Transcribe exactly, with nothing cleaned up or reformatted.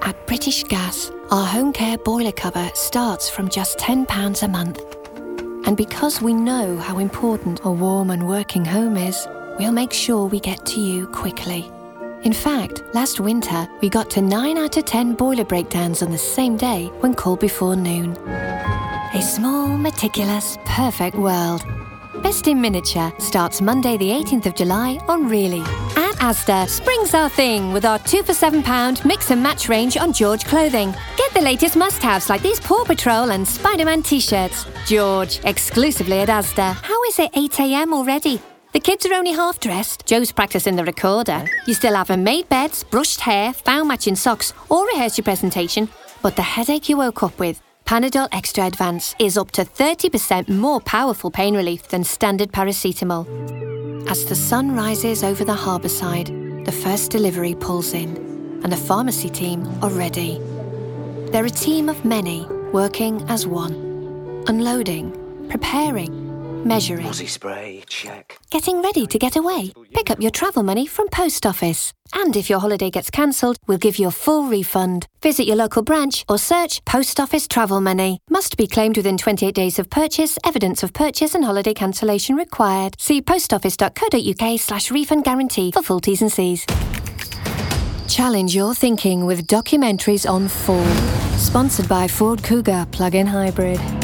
At British Gas, our home care boiler cover starts from just ten pounds a month. And because we know how important a warm and working home is, we'll make sure we get to you quickly. In fact, last winter, we got to nine out of ten boiler breakdowns on the same day when called before noon. A small, meticulous, perfect world. Best in Miniature starts Monday the eighteenth of July on Really. At Asda, spring's our thing with our two for seven pound mix and match range on George clothing. Get the latest must-haves like these Paw Patrol and Spider-Man t-shirts. George, exclusively at Asda. How is it eight a m already? The kids are only half dressed. Joe's practicing the recorder. You still haven't made beds, brushed hair, found matching socks, or rehearsed your presentation. But the headache you woke up with, Panadol Extra Advance, is up to thirty percent more powerful pain relief than standard paracetamol. As the sun rises over the harbour side, the first delivery pulls in, and the pharmacy team are ready. They're a team of many working as one. Unloading, preparing, measuring. Aussie spray, check. Getting ready to get away. Pick up your travel money from Post Office. And if your holiday gets cancelled, we'll give you a full refund. Visit your local branch or search Post Office Travel Money. Must be claimed within twenty-eight days of purchase. Evidence of purchase and holiday cancellation required. See postoffice.co.uk slash refund guarantee for full T's and C's. Challenge your thinking with documentaries on Ford. Sponsored by Ford Kuga Plug-in Hybrid.